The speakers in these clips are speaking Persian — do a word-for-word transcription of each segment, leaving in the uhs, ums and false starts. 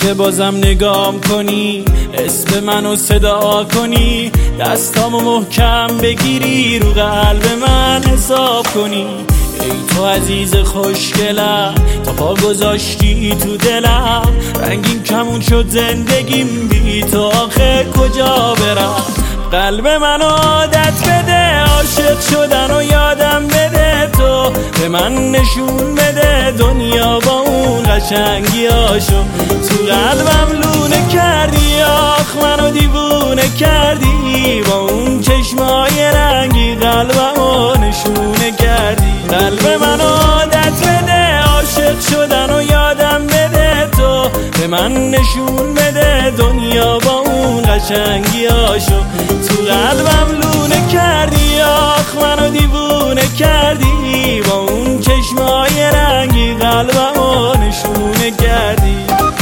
که بازم نگام کنی، اسم منو صدا کنی، دستامو محکم بگیری، رو قلب من حساب کنی. ای تو عزیز خوشگلم، تا پا گذاشتی تو دلم، رنگین کمون شد زندگیم، بی تو آخه کجا برم؟ قلب من عادت بده، عاشق شدن و یادم بده، تو به من نشون بده دنیا با اون قشنگیاشو. تو قلبم لونه کردی، آخ منو دیوونه کردی، با اون چشمای رنگی قلبمو نشونه کردی. قلب من عادت بده، عاشق شدن و یادم بده، تو به من نشون بده دنیا با اون قشنگیاشو. تو قلبم لونه کردی، آخ منو دیوونه کردی، با اون چشمای رنگی قلبمو نشونه کردی.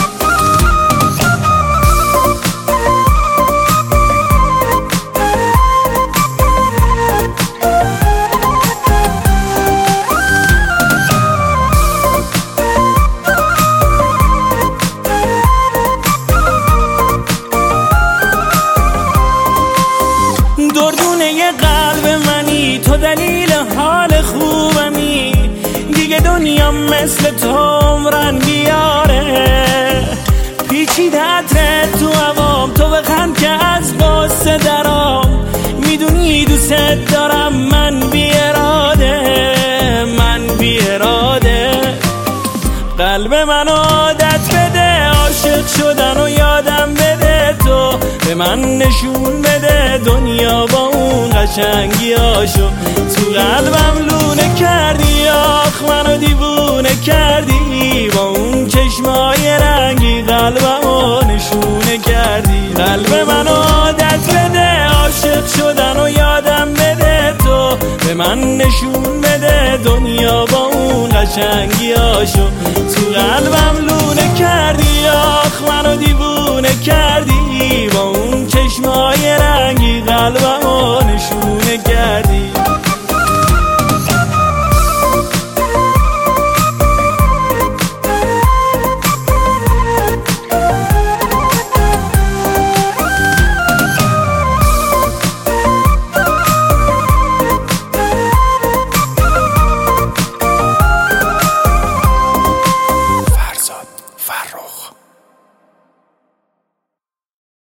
دردونه قلب منی، تو دلیل حال خوبمی، دیگه دنیا مثل تو عمرن بیاره. پیچیده عطرت تو هوام، تو بخند که از قصه درام، میدونی دوست دارم من بی اراده، من بی اراده. قلب من عادت بده، عاشق شدن و یادم بده، تو به من نشون بده دنیا با اون قشنگیاشو. تو قلبم لونه کردی، آخ منو دیوونه کردی، با اون چشمای رنگی قلبمو نشونه کردی. قلب من عادت بده، عاشق شدن و یادم بده، تو به من نشون بده دنیا با اون قشنگیاشو. تو قلبم لونه کردی، آخ منو دیوونه